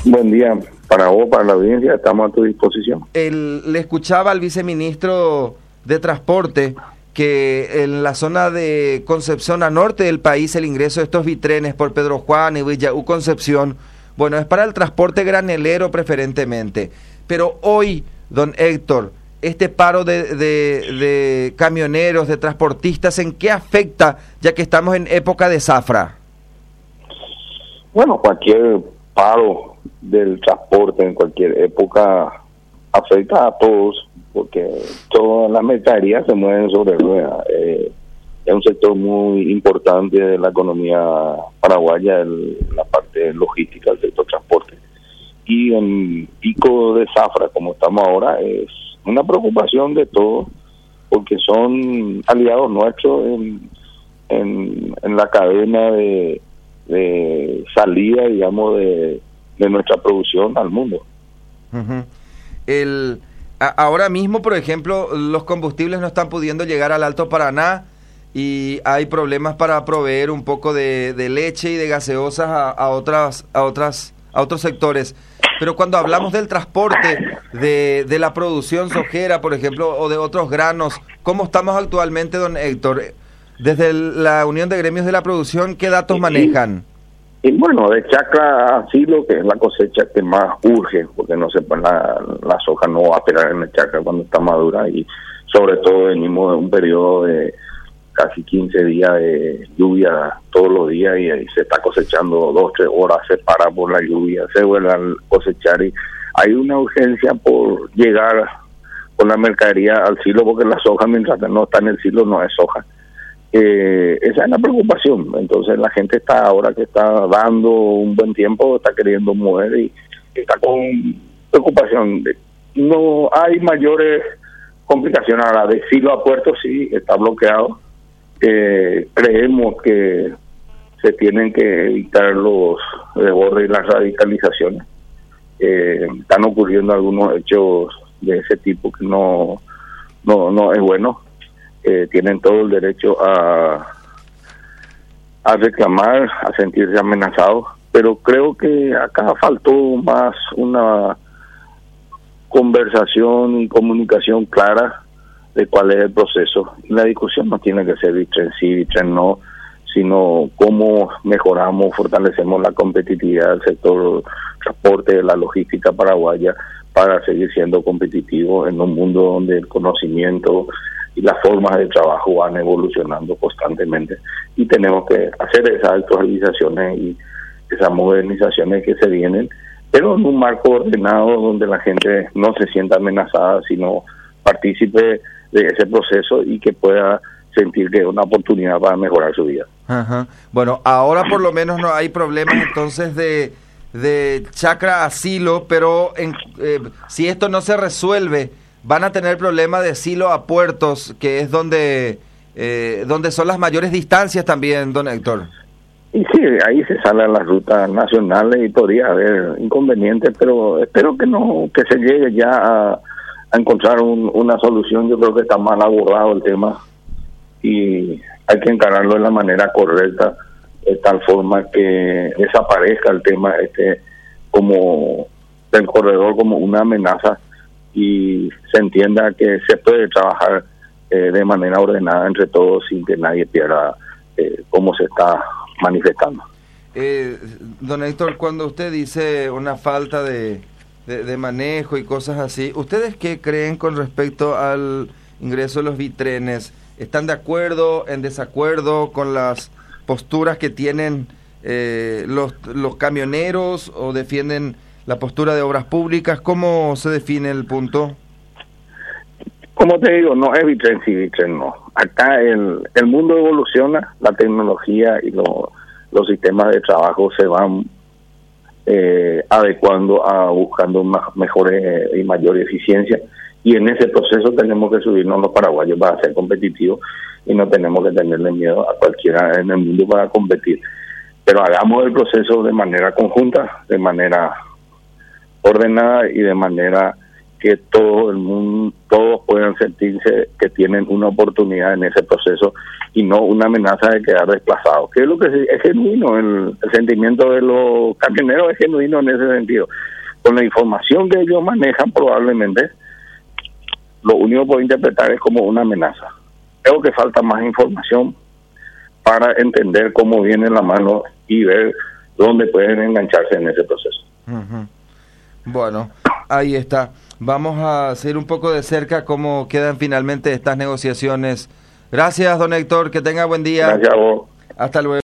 Buen día para vos, para la audiencia, estamos a tu disposición. Le escuchaba al viceministro de Transporte que en la zona de Concepción, a norte del país, el ingreso de estos bitrenes por Pedro Juan y Villaú Concepción, bueno, es para el transporte granelero preferentemente. Pero hoy, don Héctor, este paro de camioneros, de transportistas, ¿en qué afecta, ya que estamos en época de zafra? Bueno, cualquier paro del transporte en cualquier época afecta a todos, porque todas las mercaderías se mueven sobre ruedas. Es un sector muy importante de la economía paraguaya, la parte logística del sector transporte. Y en pico de zafra, como estamos ahora, es una preocupación de todos, porque son aliados nuestros en la cadena de salida, digamos, de nuestra producción al mundo. Uh-huh. Ahora mismo, por ejemplo, los combustibles no están pudiendo llegar al Alto Paraná y hay problemas para proveer un poco de leche y de gaseosas a otros sectores. Pero cuando hablamos del transporte, de la producción sojera, por ejemplo, o de otros granos, ¿cómo estamos actualmente, don Héctor? Desde la Unión de Gremios de la Producción, ¿qué datos manejan? Y bueno, de chacra a silo, que es la cosecha que más urge, porque no se la soja no va a esperar en el chacra cuando está madura, y sobre todo venimos de un periodo de casi 15 días de lluvia todos los días, y ahí se está cosechando 2-3 horas, se para por la lluvia, se vuelve a cosechar, y hay una urgencia por llegar con la mercadería al silo, porque la soja, mientras no está en el silo, no es soja. Esa es la preocupación. Entonces la gente está, ahora que está dando un buen tiempo, está queriendo mover y está con preocupación. No hay mayores complicaciones. Ahora, de silo a puerto sí está bloqueado. Creemos que se tienen que evitar los desbordes y las radicalizaciones. Están ocurriendo algunos hechos de ese tipo que no es bueno. Tienen todo el derecho a reclamar, a sentirse amenazados, pero creo que acá faltó más una conversación y comunicación clara de cuál es el proceso. La discusión no tiene que ser bitren sí, bitren no, sino cómo mejoramos, fortalecemos la competitividad del sector transporte, de la logística paraguaya, para seguir siendo competitivos en un mundo donde el conocimiento y las formas de trabajo van evolucionando constantemente, y tenemos que hacer esas actualizaciones y esas modernizaciones que se vienen, pero en un marco ordenado donde la gente no se sienta amenazada, sino partícipe de ese proceso y que pueda sentir que es una oportunidad para mejorar su vida. Ajá. Bueno, ahora por lo menos no hay problemas entonces de chacra a silo, pero si esto no se resuelve, van a tener problemas de silo a puertos, que es donde son las mayores distancias también, don Héctor. Y sí, ahí se salen las rutas nacionales y podría haber inconvenientes, pero espero que se llegue ya a encontrar una solución. Yo creo que está mal abordado el tema y hay que encararlo de la manera correcta, de tal forma que desaparezca el tema como del corredor como una amenaza, y se entienda que se puede trabajar de manera ordenada entre todos sin que nadie pierda cómo se está manifestando. Don Héctor, cuando usted dice una falta de manejo y cosas así, ¿ustedes qué creen con respecto al ingreso de los bitrenes? ¿Están de acuerdo, en desacuerdo con las posturas que tienen los camioneros, o defienden la postura de obras públicas? ¿Cómo se define el punto? Como te digo, no es bitren sí, bitren no. Acá el mundo evoluciona, la tecnología y los sistemas de trabajo se van adecuando a buscando mejores y mayor eficiencia, y en ese proceso tenemos que subirnos los paraguayos para ser competitivos, y no tenemos que tenerle miedo a cualquiera en el mundo para competir. Pero hagamos el proceso de manera conjunta, de manera ordenada y de manera que todo el mundo, todos puedan sentirse que tienen una oportunidad en ese proceso y no una amenaza de quedar desplazados. Que es lo que es genuino, el sentimiento de los camioneros es genuino en ese sentido. Con la información que ellos manejan, probablemente lo único que puedo interpretar es como una amenaza. Creo que falta más información para entender cómo viene la mano y ver dónde pueden engancharse en ese proceso. Uh-huh. Bueno, ahí está. Vamos a hacer un poco de cerca cómo quedan finalmente estas negociaciones. Gracias, don Héctor, que tenga buen día. Gracias a vos. Hasta luego.